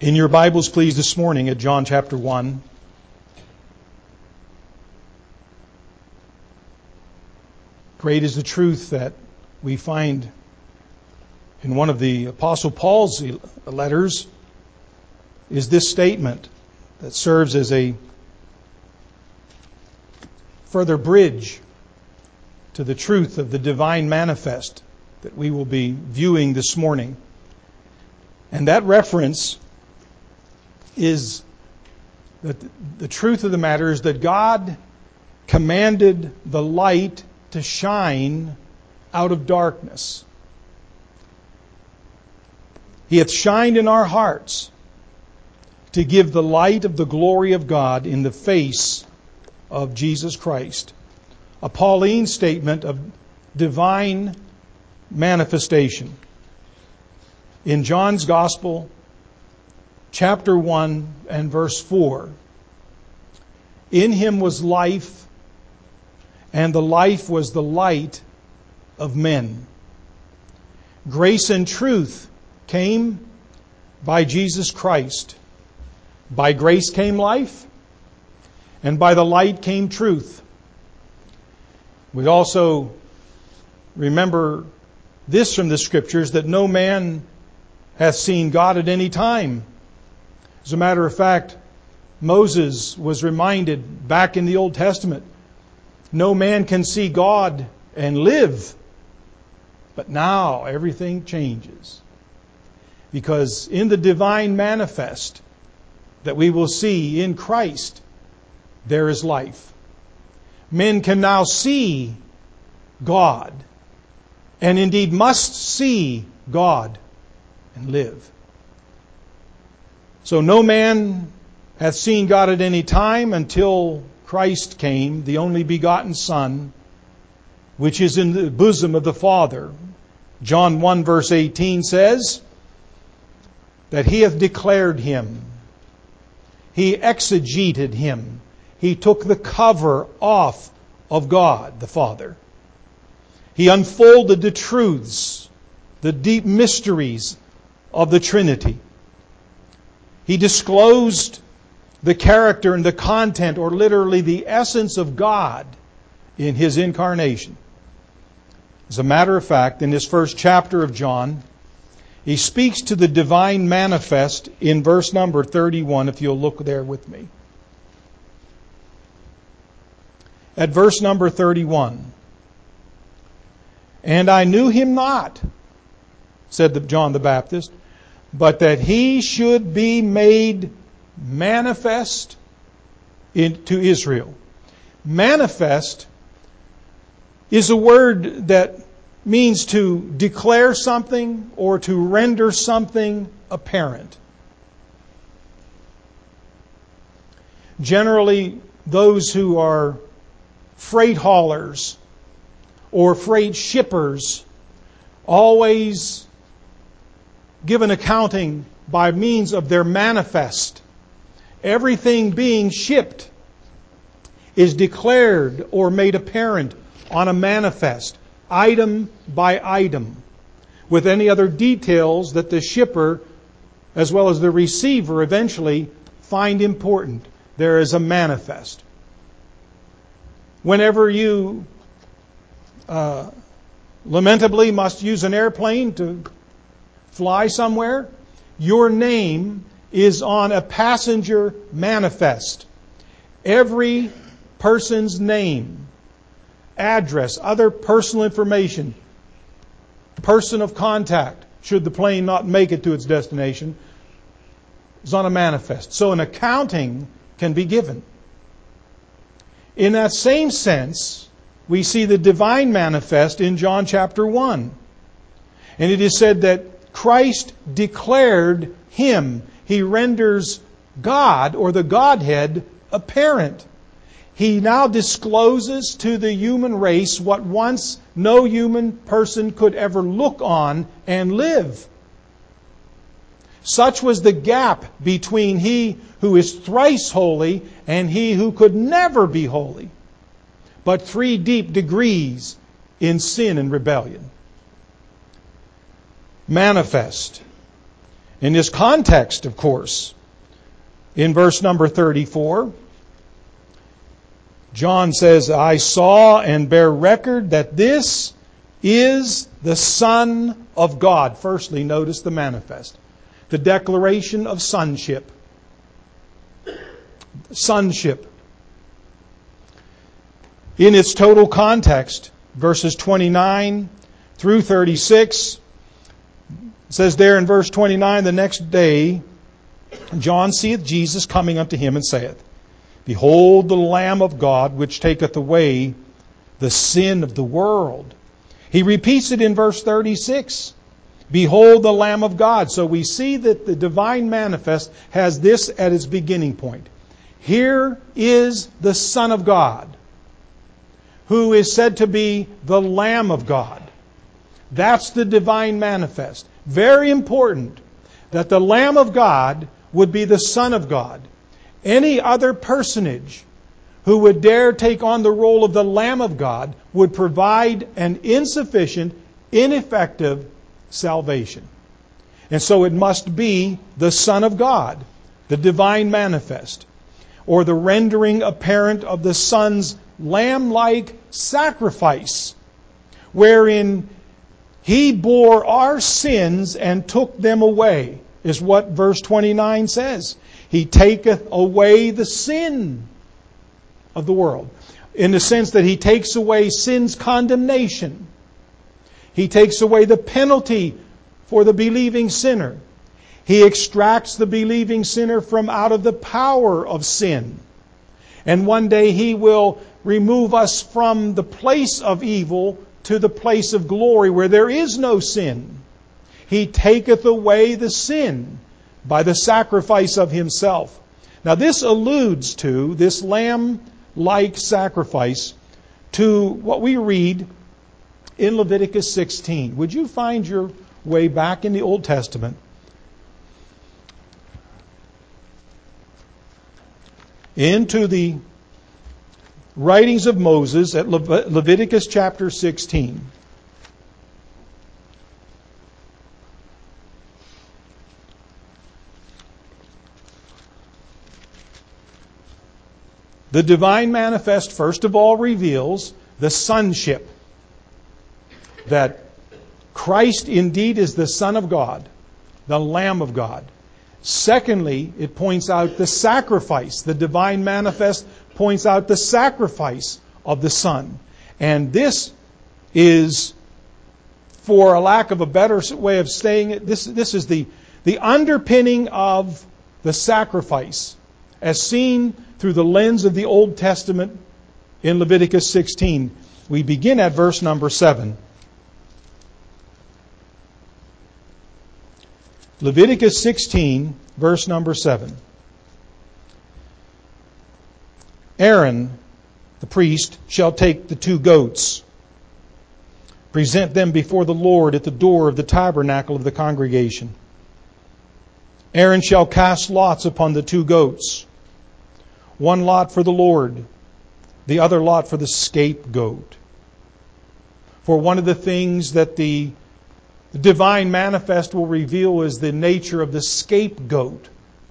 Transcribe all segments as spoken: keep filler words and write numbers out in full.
In your Bibles, please, this morning at John chapter one. Great is the truth that we find in one of the Apostle Paul's letters is this statement that serves as a further bridge to the truth of the divine manifest that we will be viewing this morning. And that reference is that the truth of the matter is that God commanded the light to shine out of darkness. He hath shined in our hearts to give the light of the glory of God in the face of Jesus Christ. A Pauline statement of divine manifestation. In John's Gospel, chapter one and verse four, in him was life, and the life was the light of men. Grace and truth came by Jesus Christ. By grace came life, and by the light came truth. We also remember this from the Scriptures, that no man hath seen God at any time. As a matter of fact, Moses was reminded back in the Old Testament, no man can see God and live. But now everything changes. Because in the divine manifest that we will see in Christ, there is life. Men can now see God, and indeed must see God and live. So no man hath seen God at any time until Christ came, the only begotten Son, which is in the bosom of the Father. John one verse eighteen says that He hath declared Him. He exegeted Him. He took the cover off of God the Father. He unfolded the truths, the deep mysteries of the Trinity. He disclosed the character and the content, or literally the essence of God in His incarnation. As a matter of fact, in this first chapter of John, he speaks to the divine manifest in verse number thirty-one, if you'll look there with me. At verse number thirty-one, and I knew Him not, said John the Baptist, but that He should be made manifest in, to Israel. Manifest is a word that means to declare something or to render something apparent. Generally, those who are freight haulers or freight shippers always give an accounting by means of their manifest. Everything being shipped is declared or made apparent on a manifest, item by item, with any other details that the shipper as well as the receiver eventually find important. There is a manifest. Whenever you uh, lamentably must use an airplane to fly somewhere, your name is on a passenger manifest. Every person's name, address, other personal information, person of contact, should the plane not make it to its destination, is on a manifest. So an accounting can be given. In that same sense, we see the divine manifest in John chapter one. And it is said that Christ declared Him. He renders God, or the Godhead, apparent. He now discloses to the human race what once no human person could ever look on and live. Such was the gap between He who is thrice holy and He who could never be holy, but three deep degrees in sin and rebellion. Manifest. In this context, of course, in verse number thirty-four, John says, I saw and bear record that this is the Son of God. Firstly, notice the manifest. The declaration of sonship. Sonship. In its total context, verses twenty-nine through thirty-six, it says there in verse twenty-nine, the next day John seeth Jesus coming unto him, and saith, Behold the Lamb of God, which taketh away the sin of the world. He repeats it in verse thirty-six. Behold the Lamb of God. So we see that the divine manifest has this at its beginning point. Here is the Son of God, who is said to be the Lamb of God. That's the divine manifest. Very important that the Lamb of God would be the Son of God. Any other personage who would dare take on the role of the Lamb of God would provide an insufficient, ineffective salvation. And so it must be the Son of God, the divine manifest, or the rendering apparent of the Son's lamb-like sacrifice, wherein He bore our sins and took them away, is what verse twenty-nine says. He taketh away the sin of the world, in the sense that He takes away sin's condemnation. He takes away the penalty for the believing sinner. He extracts the believing sinner from out of the power of sin. And one day He will remove us from the place of evil to the place of glory where there is no sin. He taketh away the sin by the sacrifice of Himself. Now this alludes to, this lamb-like sacrifice, to what we read in Leviticus sixteen. Would you find your way back in the Old Testament into the writings of Moses at Le- Leviticus chapter sixteen. The divine manifest, first of all, reveals the sonship, that Christ indeed is the Son of God, the Lamb of God. Secondly, it points out the sacrifice. The divine manifest points out the sacrifice of the Son. And this is, for a lack of a better way of saying it, this, this is the, the underpinning of the sacrifice, as seen through the lens of the Old Testament in Leviticus sixteen. We begin at verse number seven. Leviticus sixteen, verse number seven. Aaron, the priest, shall take the two goats, present them before the Lord at the door of the tabernacle of the congregation. Aaron shall cast lots upon the two goats, one lot for the Lord, the other lot for the scapegoat. For one of the things that the The divine manifest will reveal is the nature of the scapegoat.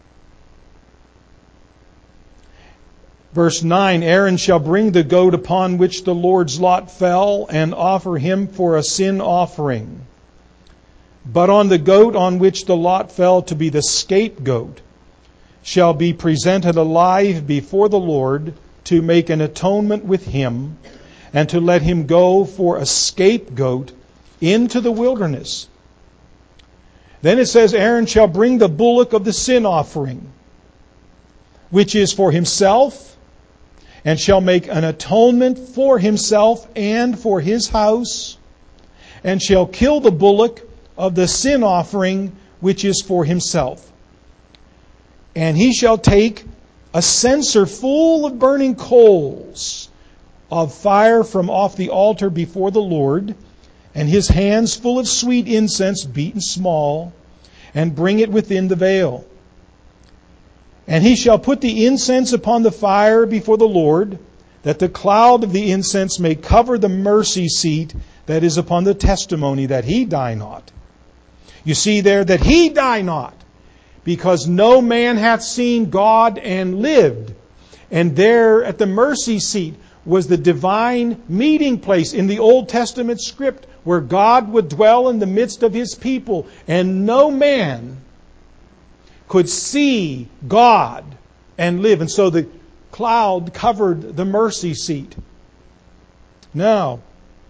Verse nine, Aaron shall bring the goat upon which the Lord's lot fell and offer him for a sin offering. But on the goat on which the lot fell to be the scapegoat shall be presented alive before the Lord to make an atonement with him and to let him go for a scapegoat into the wilderness. Then it says, Aaron shall bring the bullock of the sin offering, which is for himself, and shall make an atonement for himself and for his house, and shall kill the bullock of the sin offering, which is for himself. And he shall take a censer full of burning coals of fire from off the altar before the Lord, and his hands full of sweet incense beaten small, and bring it within the veil. And he shall put the incense upon the fire before the Lord, that the cloud of the incense may cover the mercy seat that is upon the testimony, that he die not. You see there that he die not, because no man hath seen God and lived. And there at the mercy seat was the divine meeting place in the Old Testament script, where God would dwell in the midst of his people, and no man could see God and live. And so the cloud covered the mercy seat. Now,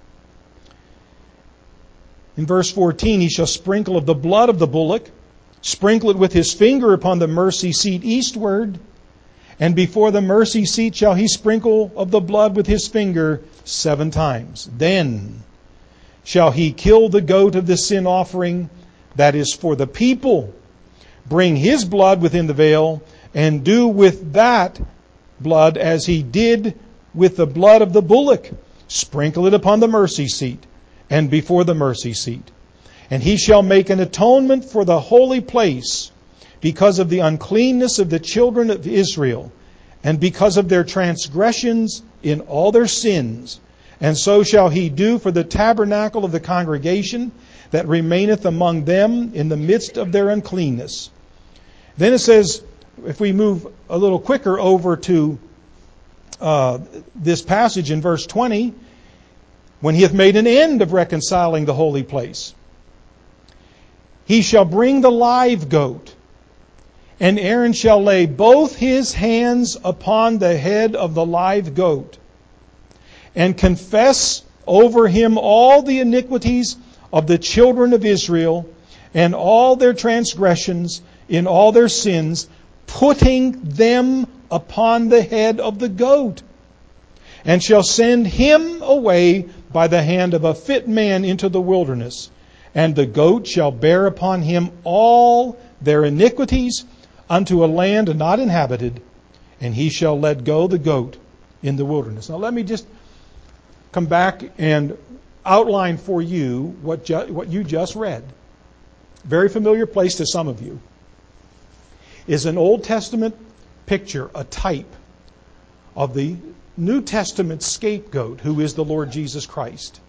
in verse fourteen, he shall sprinkle of the blood of the bullock, sprinkle it with his finger upon the mercy seat eastward, and before the mercy seat shall he sprinkle of the blood with his finger seven times. Then shall he kill the goat of the sin offering that is for the people, bring his blood within the veil, and do with that blood as he did with the blood of the bullock. Sprinkle it upon the mercy seat and before the mercy seat. And he shall make an atonement for the holy place because of the uncleanness of the children of Israel, and because of their transgressions in all their sins. And so shall he do for the tabernacle of the congregation that remaineth among them in the midst of their uncleanness. Then it says, if we move a little quicker over to uh, this passage in verse twenty, when he hath made an end of reconciling the holy place, he shall bring the live goat, and Aaron shall lay both his hands upon the head of the live goat, and confess over him all the iniquities of the children of Israel, and all their transgressions in all their sins, putting them upon the head of the goat, and shall send him away by the hand of a fit man into the wilderness. And the goat shall bear upon him all their iniquities unto a land not inhabited, and he shall let go the goat in the wilderness. Now let me just come back and outline for you what, ju- what you just read. Very familiar place to some of you. Is an Old Testament picture, a type of the New Testament scapegoat, who is the Lord Jesus Christ.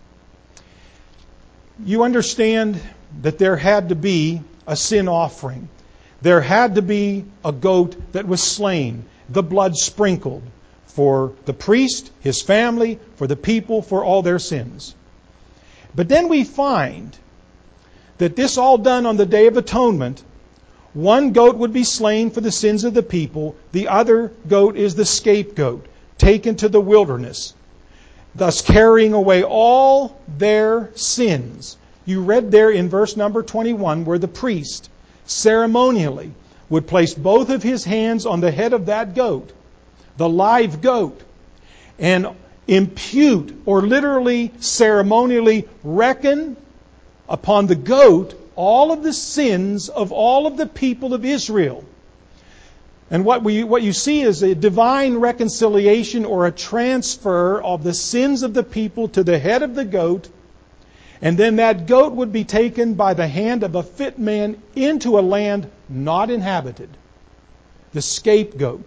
You understand that there had to be a sin offering. There had to be a goat that was slain, the blood sprinkled for the priest, his family, for the people, for all their sins. But then we find that this all done on the Day of Atonement. One goat would be slain for the sins of the people. The other goat is the scapegoat, taken to the wilderness, thus carrying away all their sins. You read there in verse number twenty-one where the priest ceremonially would place both of his hands on the head of that goat, the live goat, and impute, or literally ceremonially reckon upon the goat all of the sins of all of the people of Israel. And what we what you see is a divine reconciliation, or a transfer of the sins of the people to the head of the goat. And then that goat would be taken by the hand of a fit man into a land not inhabited. The scapegoat.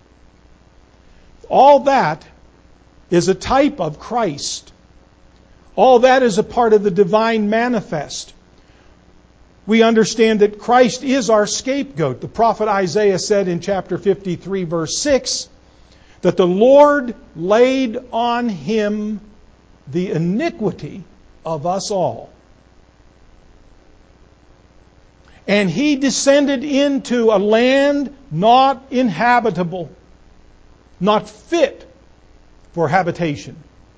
All that is a type of Christ. All that is a part of the divine manifest. We understand that Christ is our scapegoat. The prophet Isaiah said in chapter fifty-three, verse six, that the Lord laid on him the iniquity of us all. And he descended into a land not inhabitable, not fit for habitation.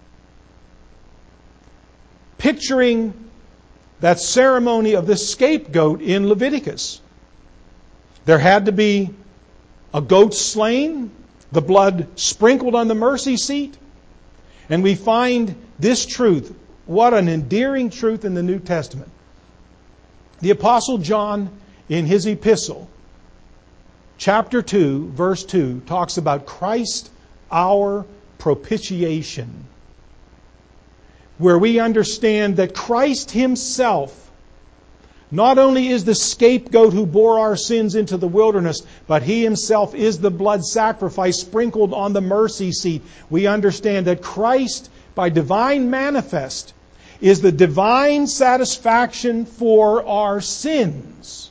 Picturing that ceremony of the scapegoat in Leviticus. There had to be a goat slain, the blood sprinkled on the mercy seat. And we find this truth. What an endearing truth in the New Testament. The Apostle John, in his epistle, chapter two, verse two, talks about Christ, our propitiation, where we understand that Christ himself not only is the scapegoat who bore our sins into the wilderness, but he himself is the blood sacrifice sprinkled on the mercy seat. We understand that Christ, by divine manifest, is the divine satisfaction for our sins.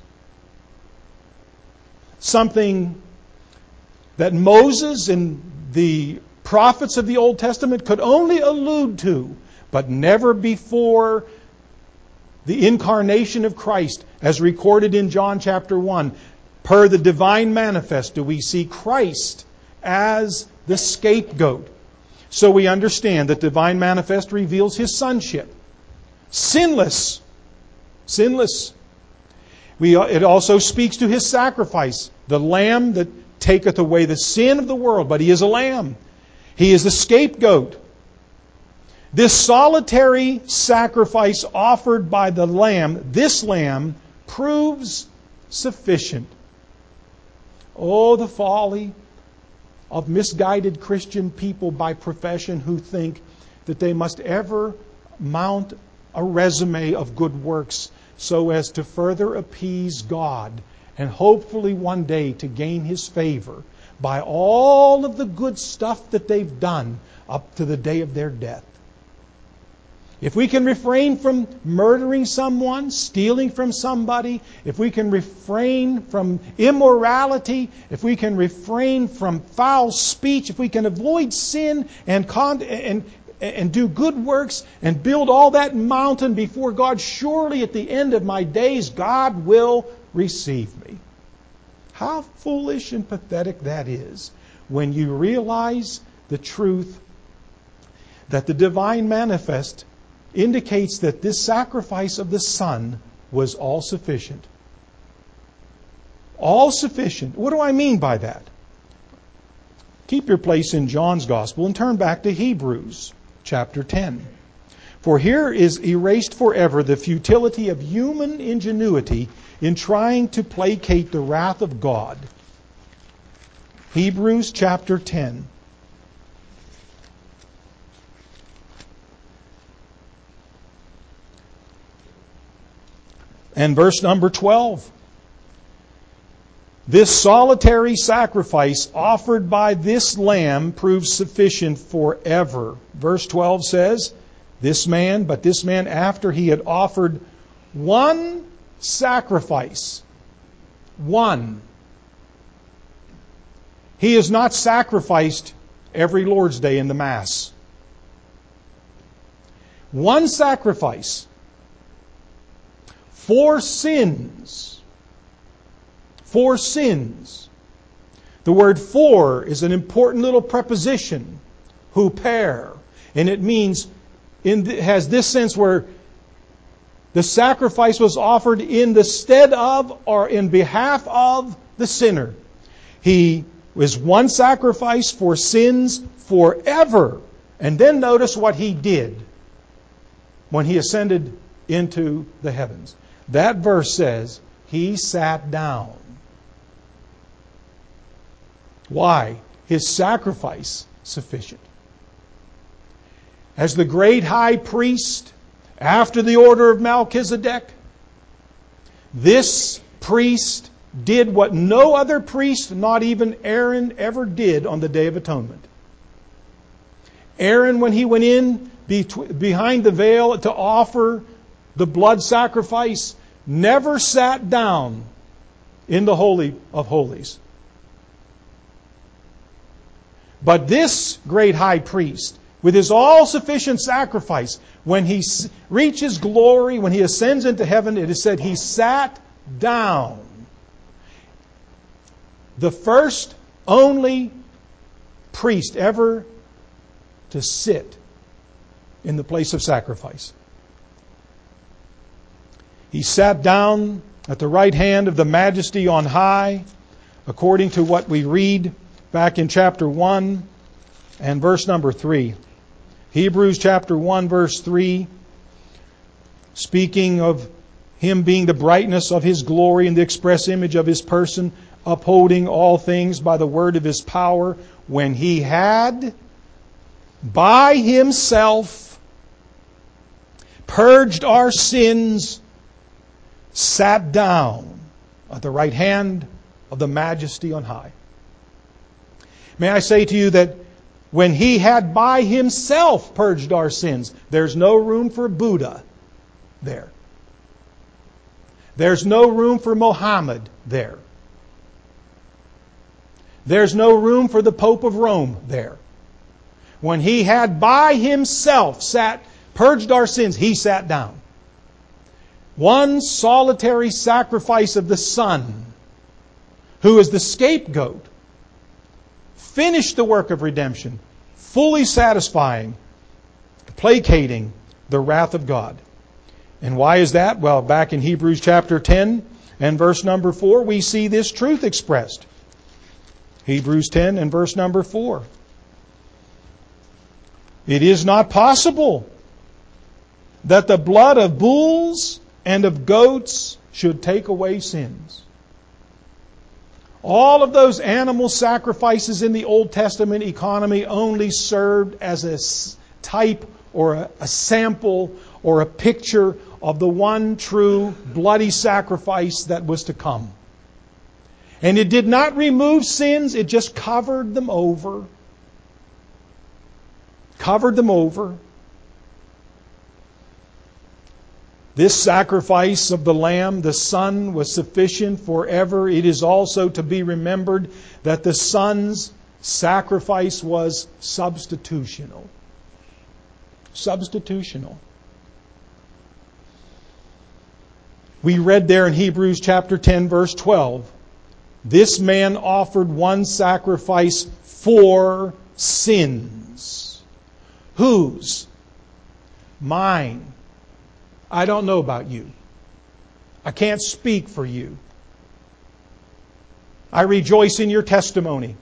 Something that Moses and the prophets of the Old Testament could only allude to, but never before the incarnation of Christ, as recorded in John chapter one. Per the divine manifest do we see Christ as the scapegoat. So we understand that divine manifest reveals His sonship. Sinless. Sinless. We, it also speaks to His sacrifice. The Lamb that taketh away the sin of the world. But He is a Lamb. He is the scapegoat. This solitary sacrifice offered by the Lamb, this Lamb, proves sufficient. Oh, the folly of misguided Christian people by profession who think that they must ever mount a resume of good works so as to further appease God and hopefully one day to gain His favor by all of the good stuff that they've done up to the day of their death. If we can refrain from murdering someone, stealing from somebody, if we can refrain from immorality, if we can refrain from foul speech, if we can avoid sin and con- and and do good works and build all that mountain before God, surely at the end of my days God will receive me. How foolish and pathetic that is when you realize the truth that the divine manifest indicates that this sacrifice of the Son was all sufficient. All sufficient. What do I mean by that? Keep your place in John's Gospel and turn back to Hebrews chapter ten. For here is erased forever the futility of human ingenuity in trying to placate the wrath of God. Hebrews chapter ten. And verse number twelve. This solitary sacrifice offered by this lamb proves sufficient forever. Verse twelve says, This man, but this man after he had offered one sacrifice. One. He is not sacrificed every Lord's Day in the Mass. One sacrifice. For sins. For sins. The word for is an important little preposition. Huper. And it means, in the, has this sense where the sacrifice was offered in the stead of or in behalf of the sinner. He was one sacrifice for sins forever. And then notice what He did when He ascended into the heavens. That verse says, He sat down. Why? His sacrifice sufficient. As the great high priest, after the order of Melchizedek, this priest did what no other priest, not even Aaron, ever did on the Day of Atonement. Aaron, when he went in behind the veil to offer the blood sacrifice, never sat down in the Holy of Holies. But this great high priest, with his all-sufficient sacrifice, when he reaches glory, when he ascends into heaven, it is said he sat down. The first, only priest ever to sit in the place of sacrifice. He sat down at the right hand of the Majesty on high, according to what we read back in chapter one and verse number three. Hebrews chapter one, verse three, speaking of Him being the brightness of His glory and the express image of His person, upholding all things by the word of His power, when He had by Himself purged our sins, sat down at the right hand of the Majesty on high. May I say to you that when He had by Himself purged our sins. There's no room for Buddha there. There's no room for Mohammed there. There's no room for the Pope of Rome there. When He had by Himself sat, purged our sins, He sat down. One solitary sacrifice of the Son, who is the scapegoat, finished the work of redemption, fully satisfying, placating the wrath of God. And why is that? Well, back in Hebrews chapter ten and verse number four, we see this truth expressed. Hebrews ten and verse number four. It is not possible that the blood of bulls and of goats should take away sins. All of those animal sacrifices in the Old Testament economy only served as a type or a, a sample or a picture of the one true bloody sacrifice that was to come. And it did not remove sins, it just covered them over. Covered them over. This sacrifice of the Lamb, the Son, was sufficient forever. It is also to be remembered that the Son's sacrifice was substitutional. Substitutional. We read there in Hebrews chapter ten, verse twelve, this man offered one sacrifice for sins. Whose? Mine. I don't know about you. I can't speak for you. I rejoice in your testimony.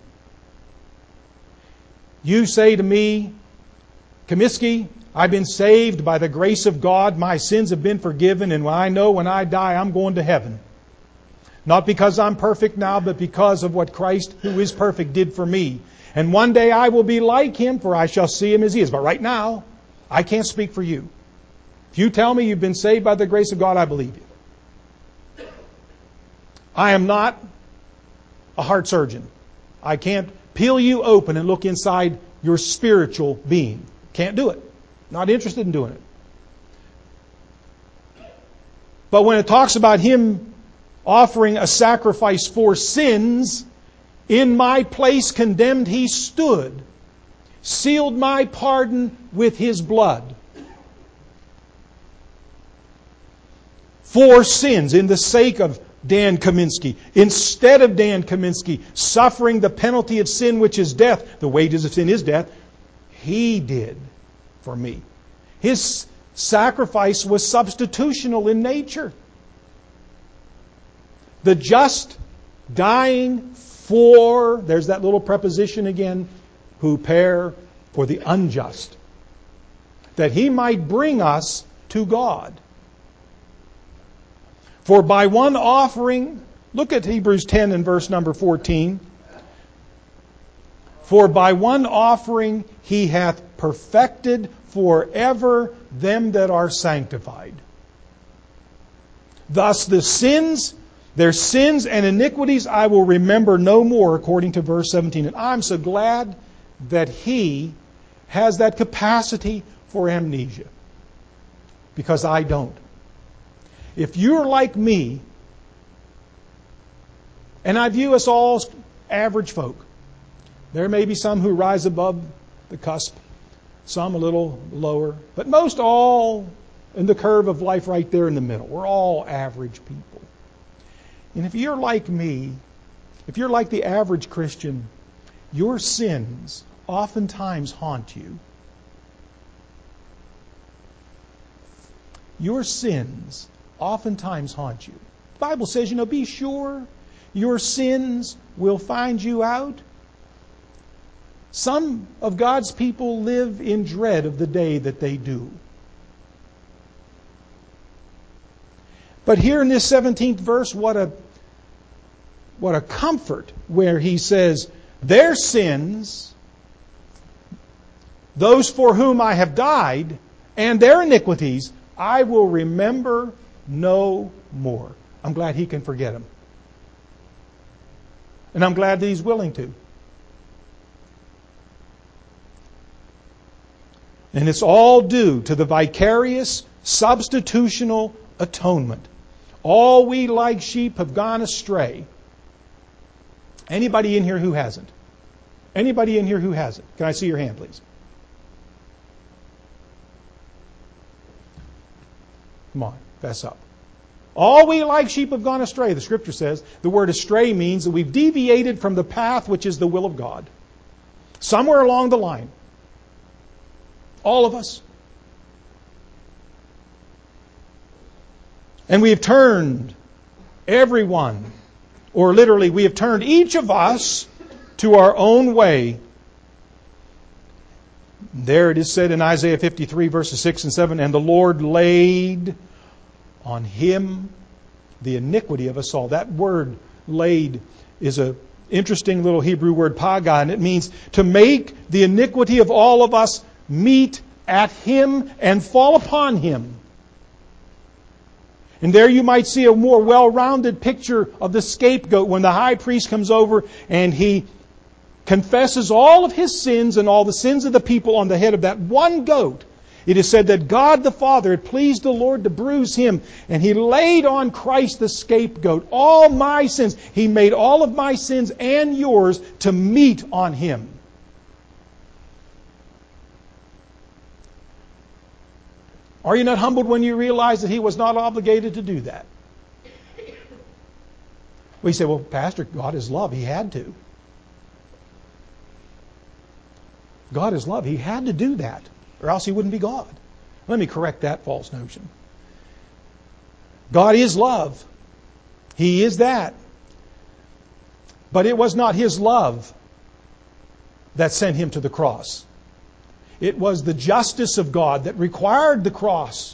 You say to me, Comiskey, I've been saved by the grace of God. My sins have been forgiven, and I know when I die I'm going to heaven. Not because I'm perfect now, but because of what Christ, who is perfect, did for me. And one day I will be like Him, for I shall see Him as He is. But right now, I can't speak for you. If you tell me you've been saved by the grace of God, I believe you. I am not a heart surgeon. I can't peel you open and look inside your spiritual being. Can't do it. Not interested in doing it. But when it talks about Him offering a sacrifice for sins, in my place condemned He stood, sealed my pardon with His blood. For sins, in the sake of Dan Kaminsky, instead of Dan Kaminsky suffering the penalty of sin, which is death, the wages of sin is death, He did for me. His sacrifice was substitutional in nature. The just dying for, there's that little preposition again, huper, for the unjust, that He might bring us to God. For by one offering, look at Hebrews ten and verse number fourteen. For by one offering He hath perfected forever them that are sanctified. Thus the sins, their sins and iniquities I will remember no more, according to verse seventeen. And I'm so glad that He has that capacity for amnesia, because I don't. If you're like me, and I view us all as average folk, there may be some who rise above the cusp, some a little lower, but most all in the curve of life right there in the middle. We're all average people. And if you're like me, if you're like the average Christian, your sins oftentimes haunt you. Your sins oftentimes haunt you. The Bible says, you know, be sure your sins will find you out. Some of God's people live in dread of the day that they do. But here in this seventeenth verse, what a what a comfort, where he says, their sins, those for whom I have died, and their iniquities, I will remember no more. I'm glad He can forget them. And I'm glad that He's willing to. And it's all due to the vicarious substitutional atonement. All we like sheep have gone astray. Anybody in here who hasn't? Anybody in here who hasn't? Can I see your hand, please? Come on, fess up. All we like sheep have gone astray, the Scripture says. The word astray means that we've deviated from the path which is the will of God. Somewhere along the line. All of us. And we have turned everyone, or literally we have turned each of us to our own way. There it is said in Isaiah fifty-three verses six and seven, and the Lord laid on him the iniquity of us all. That word laid is a interesting little Hebrew word, paga, and it means to make the iniquity of all of us meet at him and fall upon him. And there you might see a more well-rounded picture of the scapegoat when the high priest comes over and he confesses all of his sins and all the sins of the people on the head of that one goat. It is said that God the Father had pleased the Lord to bruise him, and he laid on Christ the scapegoat all my sins. He made all of my sins and yours to meet on him. Are you not humbled when you realize that he was not obligated to do that? We say, well, Pastor, God is love. He had to. God is love. He had to do that, or else he wouldn't be God. Let me correct that false notion. God is love. He is that. But it was not his love that sent him to the cross. It was the justice of God that required the cross.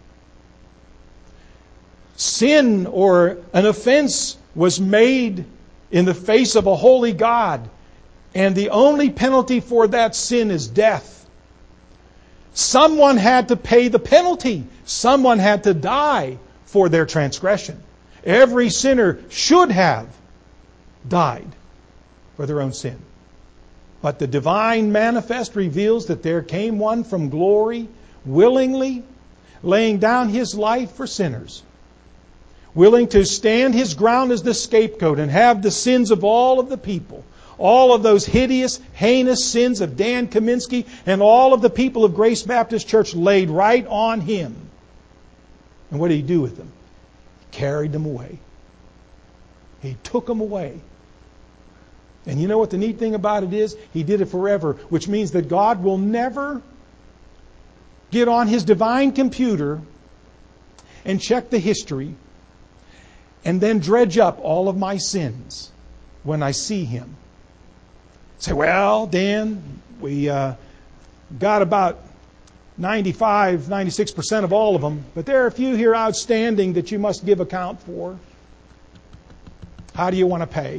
Sin or an offense was made in the face of a holy God, and the only penalty for that sin is death. Someone had to pay the penalty. Someone had to die for their transgression. Every sinner should have died for their own sin. But the divine manifest reveals that there came one from glory, willingly laying down his life for sinners, willing to stand his ground as the scapegoat and have the sins of all of the people, all of those hideous, heinous sins of Dan Kaminsky and all of the people of Grace Baptist Church laid right on him. And what did he do with them? He carried them away. He took them away. And you know what the neat thing about it is? He did it forever, which means that God will never get on his divine computer and check the history and then dredge up all of my sins when I see him. Say, well, Dan, we uh, got about ninety-five, ninety-six percent of all of them, but there are a few here outstanding that you must give account for. How do you want to pay?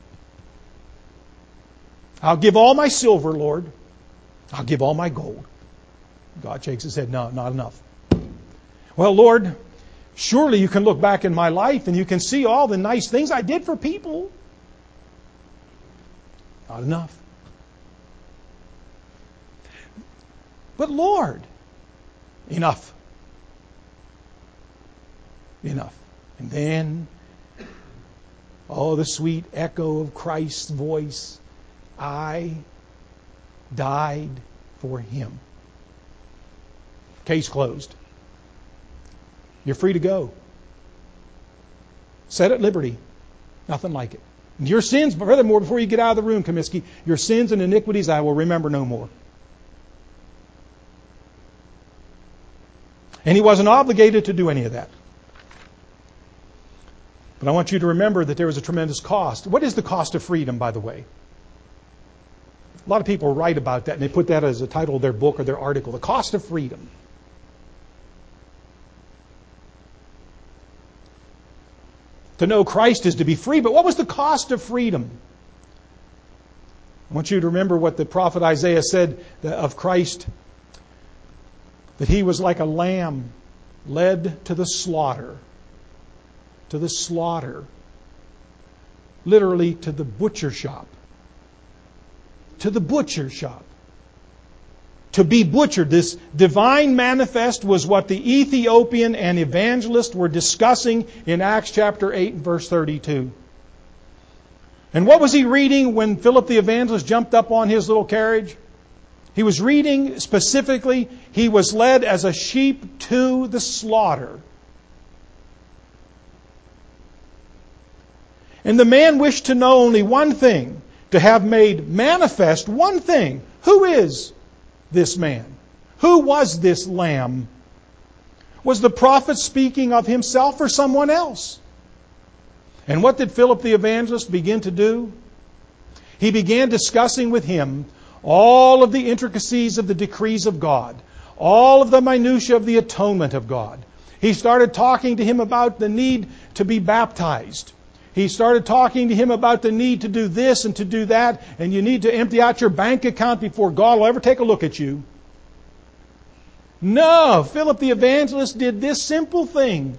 I'll give all my silver, Lord. I'll give all my gold. God shakes his head. No, not enough. Well, Lord, surely you can look back in my life and you can see all the nice things I did for people. Not enough. But Lord, enough. Enough. And then, oh, the sweet echo of Christ's voice. I died for him. Case closed. You're free to go. Set at liberty. Nothing like it. And your sins, furthermore, before you get out of the room, Comiskey, your sins and iniquities I will remember no more. And he wasn't obligated to do any of that. But I want you to remember that there was a tremendous cost. What is the cost of freedom, by the way? A lot of people write about that, and they put that as a title of their book or their article. The cost of freedom. To know Christ is to be free, but what was the cost of freedom? I want you to remember what the prophet Isaiah said of Christ, that he was like a lamb led to the slaughter. To the slaughter. Literally to the butcher shop. To the butcher shop. to be butchered. This divine manifest was what the Ethiopian and evangelist were discussing in Acts chapter eight and verse thirty-two. And what was he reading when Philip the evangelist jumped up on his little carriage? He was reading specifically, he was led as a sheep to the slaughter. And the man wished to know only one thing, to have made manifest one thing. Who is this man? Who was this lamb? Was the prophet speaking of himself or someone else? And what did Philip the evangelist begin to do? He began discussing with him all of the intricacies of the decrees of God, all of the minutiae of the atonement of God. He started talking to him about the need to be baptized. He started talking to him about the need to do this and to do that, and you need to empty out your bank account before God will ever take a look at you. No, Philip the evangelist did this simple thing.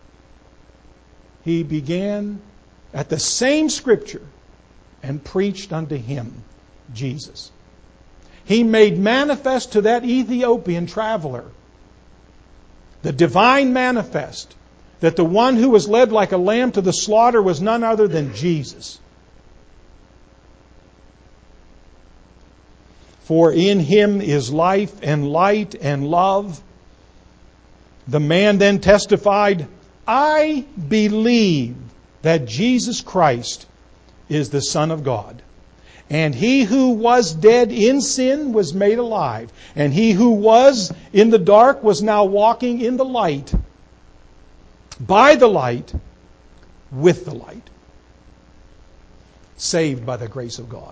He began at the same scripture and preached unto him Jesus. He made manifest to that Ethiopian traveler the divine manifest that the one who was led like a lamb to the slaughter was none other than Jesus. For in him is life and light and love. The man then testified, I believe that Jesus Christ is the Son of God. And he who was dead in sin was made alive. And he who was in the dark was now walking in the light, by the light, with the light. Saved by the grace of God.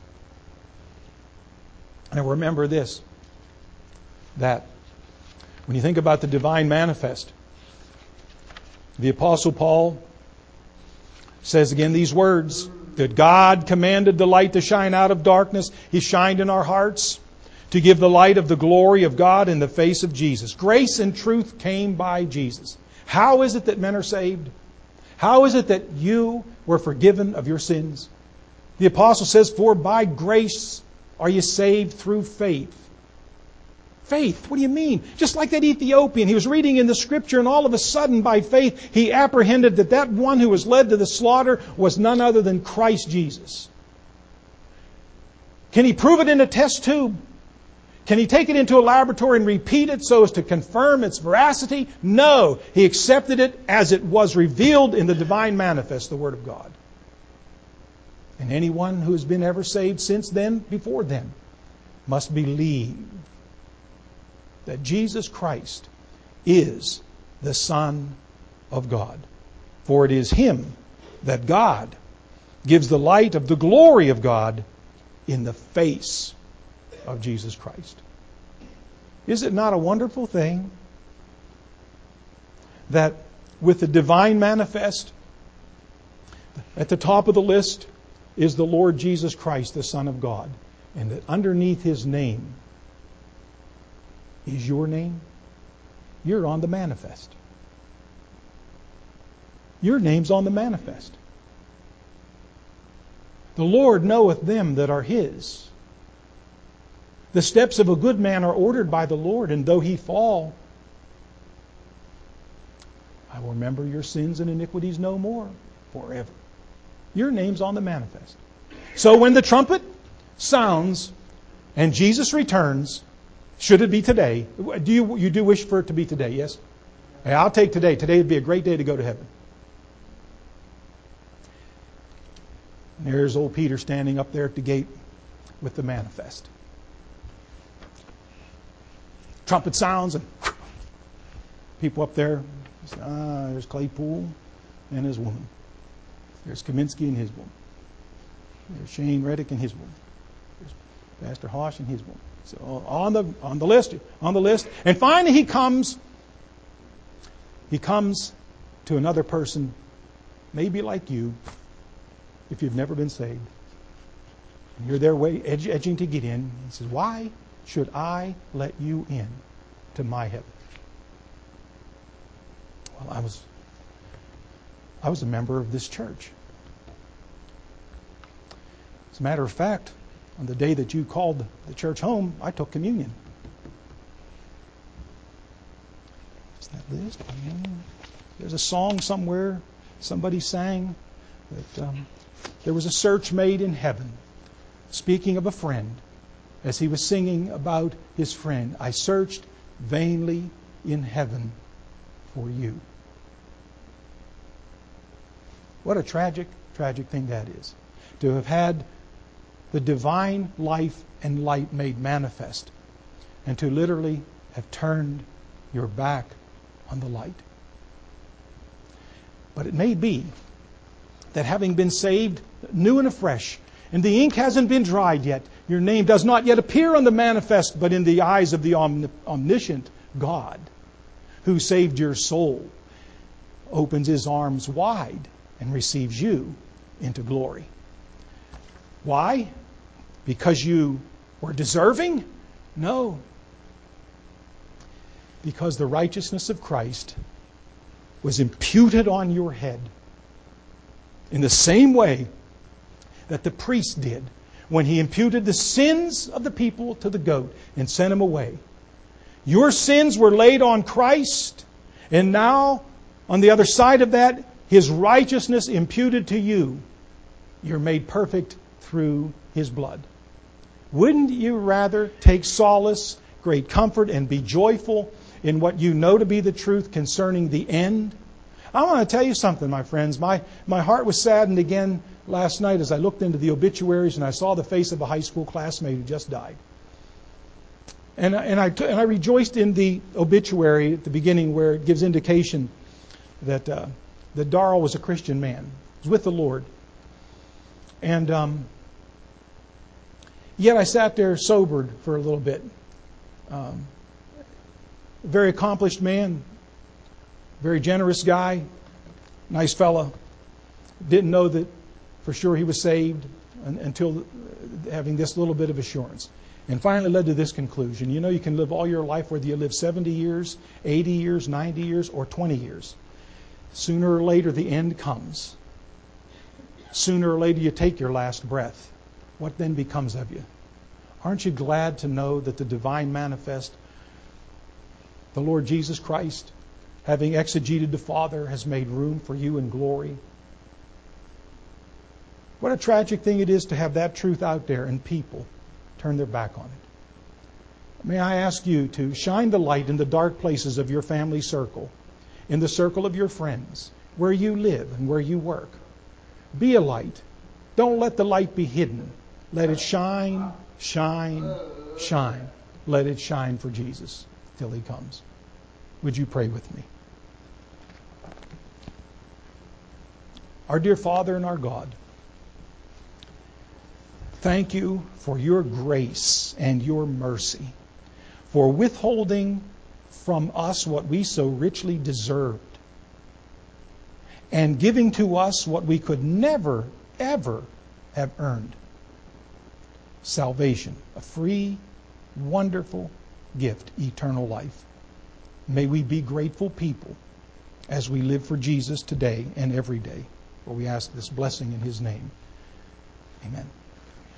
And remember this, that when you think about the divine manifest, the Apostle Paul says again these words, that God commanded the light to shine out of darkness. He shined in our hearts to give the light of the glory of God in the face of Jesus. Grace and truth came by Jesus. How is it that men are saved? How is it that you were forgiven of your sins? The apostle says, for by grace are you saved through faith. Faith, what do you mean? Just like that Ethiopian, he was reading in the scripture and all of a sudden by faith he apprehended that that one who was led to the slaughter was none other than Christ Jesus. Can he prove it in a test tube? Can he take it into a laboratory and repeat it so as to confirm its veracity? No. He accepted it as it was revealed in the divine manifest, the Word of God. And anyone who has been ever saved since then, before then, must believe that Jesus Christ is the Son of God. For it is Him that God gives the light of the glory of God in the face of Jesus Christ. Is it not a wonderful thing that with the divine manifest, at the top of the list is the Lord Jesus Christ, the Son of God, and that underneath His name is your name? You're on the manifest. Your name's on the manifest. The Lord knoweth them that are His. The steps of a good man are ordered by the Lord, and though he fall, I will remember your sins and iniquities no more forever. Your name's on the manifest. So when the trumpet sounds and Jesus returns, should it be today? Do you you do wish for it to be today? Yes? Hey, I'll take today. Today would be a great day to go to heaven. And there's old Peter standing up there at the gate with the manifest. Trumpet sounds and people up there. Ah, there's Claypool and his woman. There's Kaminsky and his woman. There's Shane Reddick and his woman. There's Pastor Hosh and his woman. So on the on the list, on the list, and finally he comes. He comes to another person, maybe like you, if you've never been saved. And you're there way edge, edging to get in. He says, "Why should I let you in to my heaven?" Well, I was I was a member of this church. As a matter of fact, On the day that you called the church home, I took communion. Is that list? There's a song somewhere somebody sang that um, there was a search made in heaven, speaking of a friend, as he was singing about his friend. I searched vainly in heaven for you. What a tragic, tragic thing that is. To have had the divine life and light made manifest, and to literally have turned your back on the light. But it may be that having been saved new and afresh, and the ink hasn't been dried yet, your name does not yet appear on the manifest, but in the eyes of the omniscient God who saved your soul, opens His arms wide and receives you into glory. Why? Because you were deserving? No. Because the righteousness of Christ was imputed on your head in the same way that the priest did when he imputed the sins of the people to the goat and sent him away. Your sins were laid on Christ, and now, on the other side of that, His righteousness imputed to you. You're made perfect through His blood. Wouldn't you rather take solace, great comfort, and be joyful in what you know to be the truth concerning the end? I want to tell you something, my friends. My, my heart was saddened again last night as I looked into the obituaries and I saw the face of a high school classmate who just died. And, and, I, and I rejoiced in the obituary at the beginning where it gives indication that, uh, that Darrell was a Christian man. He was with the Lord. And um, yet I sat there sobered for a little bit. Um, a very accomplished man, very generous guy, nice fella. Didn't know that for sure he was saved until having this little bit of assurance. And finally led to this conclusion. You know, you can live all your life, whether you live seventy years, eighty years, ninety years, or twenty years. Sooner or later, the end comes. Sooner or later, you take your last breath. What then becomes of you? Aren't you glad to know that the divine manifest, the Lord Jesus Christ, having exegeted the Father, has made room for you in glory? What a tragic thing it is to have that truth out there and people turn their back on it. May I ask you to shine the light in the dark places of your family circle, in the circle of your friends, where you live and where you work. Be a light. Don't let the light be hidden. Let it shine, shine, shine. Let it shine for Jesus till He comes. Would you pray with me? Our dear Father and our God, thank you for your grace and your mercy, for withholding from us what we so richly deserved, and giving to us what we could never, ever have earned. Salvation, a free, wonderful gift, eternal life. May we be grateful people as we live for Jesus today and every day. For we ask this blessing in His name. Amen.